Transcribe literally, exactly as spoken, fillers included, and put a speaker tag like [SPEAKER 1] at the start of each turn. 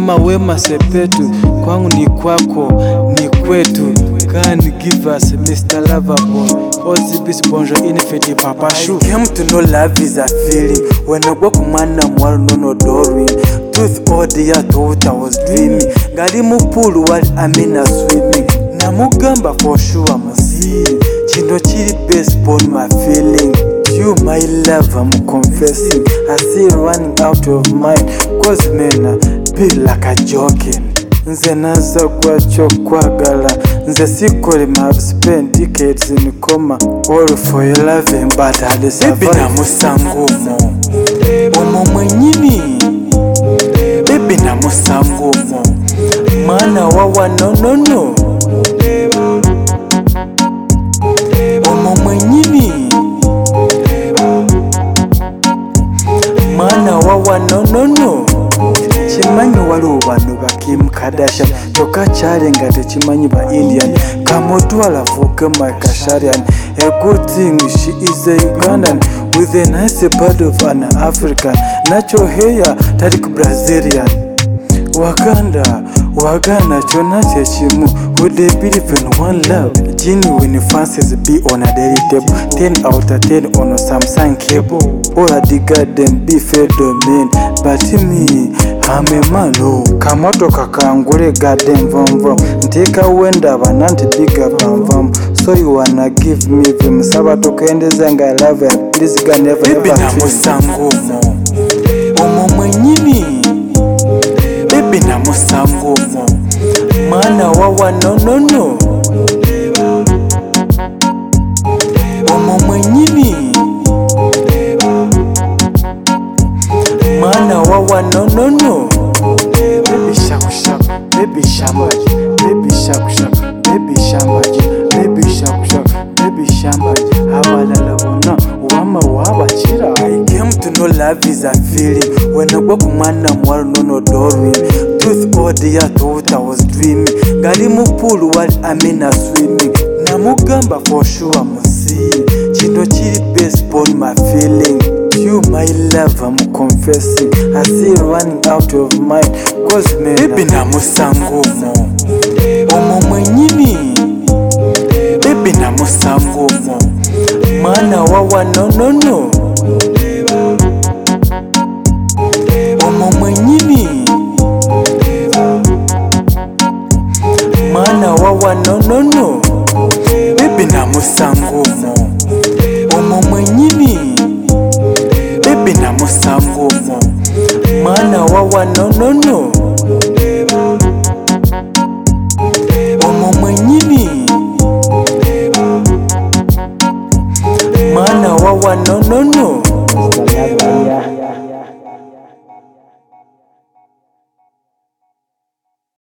[SPEAKER 1] Mama Wema Sepetu, kwangu ni kwako, ni kwetu. Can give us Mister Loverboy, Ozibis Bonjour Infinity Papa Shoe. Came to know love is a feeling. When I walk man I'm well no no doing. Truth all the year thought I was dreaming. Gari mupulu while I'm in a swimming. Namugamba for sure I'm seeing. Chino chiri based on my feeling. You my love I'm confessing. I see running out of mind. Cause men be like a joking. Nze naza kwa chokwagala. Nze sikole I've spent decades in coma. All for your loving but I had survived. Baby na musangumo Omo mwenyini Baby na musangumo Mana wawa no no no Omo mwenyini Mana wawa no no no Chimanyi waliwo bano ba Kim Kardashian Toka chale nga techimanyi ba Indian Kamotwala fuke my Kasharian. A good thing she is a Ugandan with a nice part of an African. Natural hair tarik Brazilian. Wakanda, Wagana chona chechimu. Would they believe in one love? Genuine fancies be on a daily table. ten out of ten on a Samsung cable. Or a the garden be fair domain. But me, I'm a malo. Kamoto kakangure garden vom vom. Nteka wenda bananti bigger vom vom. So you wanna give me them sabato kende zanga love it. This guy never
[SPEAKER 2] Baby
[SPEAKER 1] ever
[SPEAKER 2] na musangumo Omo mwenyini Baby na musangumo Mana wawa no no no Omo mwenyini Mana wawa no no no
[SPEAKER 1] Baby shaku shaku, baby shambaji, baby shaku shaku, baby shambaji, baby shaku shaku, baby shambaji. Abalala bona wama wabachira. I came to know love is a feeling. When I walk man I'm well no no doing. Truth all the year thought I was dreaming. Gari mupulu while I'm in a swimming. Namugamba for sure I'm seeing. Chino chiri based on my feeling. You my love I'm confessing. I see running out of mind. Cause men
[SPEAKER 2] Baby na musangumo Omo mwenyini Baby na musangumo Mana wawa no no no Omo mwenyini Mana wawa no no no Baby na musangumo Omo mwenyini Baby na musangumo Mana wawa no no no Omo mwenyini Mana wawa no no no